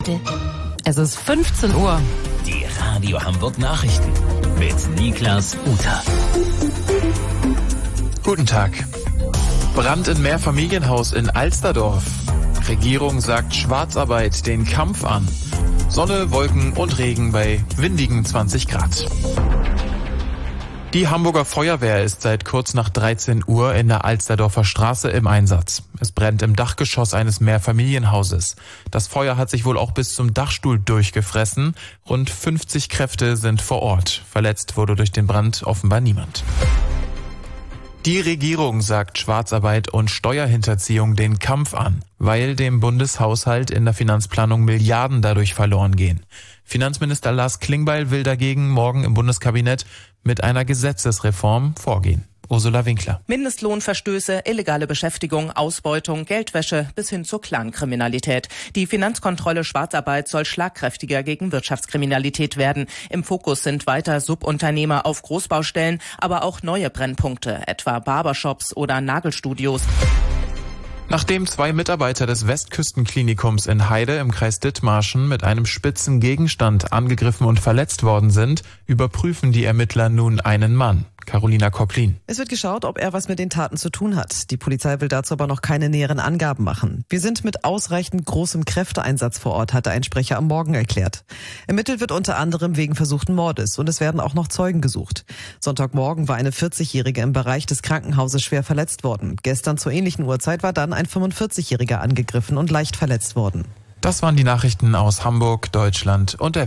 bitte. Es ist 15 Uhr. Die Radio Hamburg Nachrichten mit Niklas Uter. Guten Tag. Brand in Mehrfamilienhaus in Alsterdorf. Regierung sagt Schwarzarbeit den Kampf an. Sonne, Wolken und Regen bei windigen 20 Grad. Die Hamburger Feuerwehr ist seit kurz nach 13 Uhr in der Alsterdorfer Straße im Einsatz. Es brennt im Dachgeschoss eines Mehrfamilienhauses. Das Feuer hat sich wohl auch bis zum Dachstuhl durchgefressen. Rund 50 Kräfte sind vor Ort. Verletzt wurde durch den Brand offenbar niemand. Die Regierung sagt Schwarzarbeit und Steuerhinterziehung den Kampf an, weil dem Bundeshaushalt in der Finanzplanung Milliarden dadurch verloren gehen. Finanzminister Lars Klingbeil will dagegen morgen im Bundeskabinett mit einer Gesetzesreform vorgehen. Ursula Winkler. Mindestlohnverstöße, illegale Beschäftigung, Ausbeutung, Geldwäsche bis hin zur Clankriminalität. Die Finanzkontrolle Schwarzarbeit soll schlagkräftiger gegen Wirtschaftskriminalität werden. Im Fokus sind weiter Subunternehmer auf Großbaustellen, aber auch neue Brennpunkte, etwa Barbershops oder Nagelstudios. Nachdem 2 Mitarbeiter des Westküstenklinikums in Heide im Kreis Dithmarschen mit einem spitzen Gegenstand angegriffen und verletzt worden sind, überprüfen die Ermittler nun einen Mann. Carolina Kopplin. Es wird geschaut, ob er was mit den Taten zu tun hat. Die Polizei will dazu aber noch keine näheren Angaben machen. Wir sind mit ausreichend großem Kräfteeinsatz vor Ort, hatte ein Sprecher am Morgen erklärt. Ermittelt wird unter anderem wegen versuchten Mordes und es werden auch noch Zeugen gesucht. Sonntagmorgen war eine 40-Jährige im Bereich des Krankenhauses schwer verletzt worden. Gestern zur ähnlichen Uhrzeit war dann ein 45-Jähriger angegriffen und leicht verletzt worden. Das waren die Nachrichten aus Hamburg, Deutschland und der